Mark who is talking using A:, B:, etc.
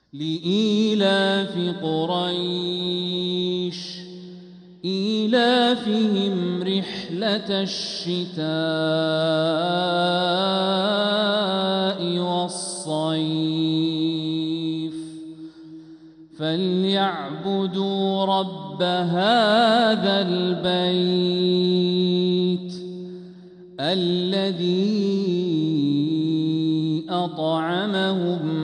A: لإيلاف قريش إيلافهم رحلة الشتاء والصيف فليعبدوا رب هذا البيت الذي أطعمهم